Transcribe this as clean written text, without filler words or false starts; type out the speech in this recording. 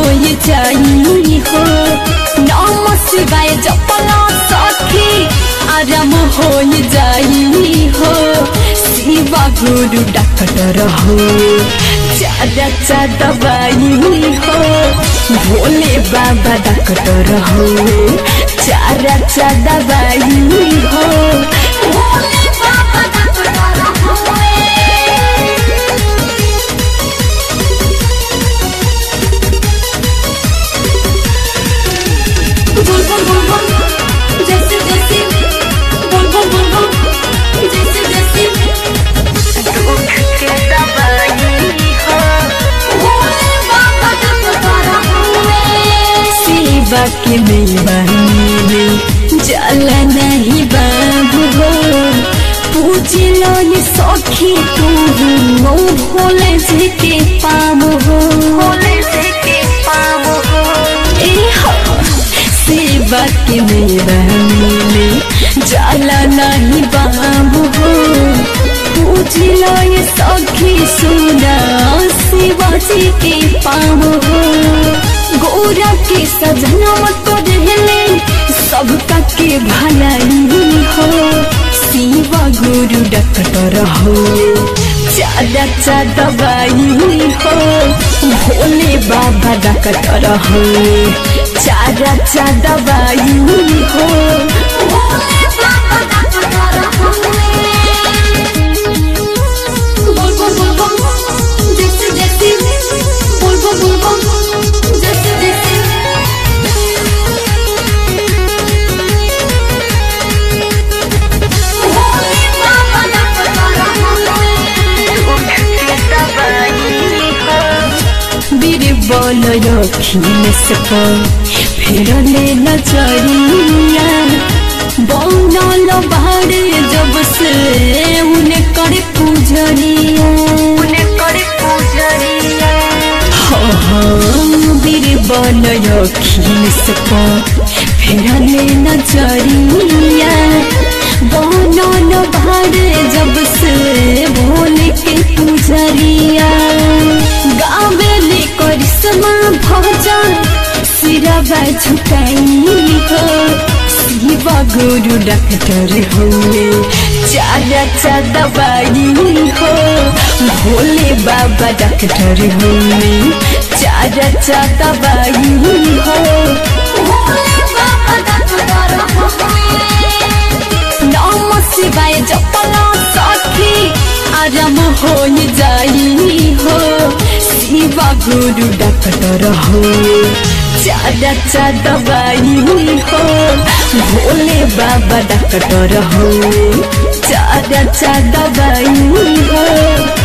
जाई हो नाम शिवाय जपला सखी आराम हो जाई हो शिवा गुरु डॉक्टर हो चाचा दवाई हो भोले बाबा डॉक्टर हो चाचा दवाई हो भोले बाबा डॉक्टर हो बाकी मेवानी जल नहीं बाबू हो पूजी लो ये सखी तू नो भोले जी के पाम हो भोले जी के पाम हो ए हो सेवा के मेवानी जल नहीं बाबू हो पूजी लो ये सखी सुना शिवा जी के पाम हो गोरा के सजना तो रहले सबका के भलाई हो शिवा गुरु डॉक्टर हो चाचा दवाई हो भोले बाबा डॉक्टर हो चाचा दवाई हो भोले बाबा डॉक्टर हो जैसे जैसे बोल बोल रखी सको फिर ले नजरिया बनल बाड़े जब से उन्हें करे पूजरिया बीर बोल रखी सको फिर ले नजरिया बनल बाड़े जब से भोले के पूजरिया गावेली करिश्मा भजन सिरवा झुकाई हो शिवा गुरु डॉक्टर हुए चाचा दवाई हो भोले बाबा डॉक्टर हुए चाचा दवाई हो भोले बाबा डॉक्टर हुए नाम शिवाय जपला सखी आराम हो जाई हो शिवा गुरु डॉक्टर हो चाचा दवाई हो भोले बाबा डॉक्टर हो चाचा दवाई हो।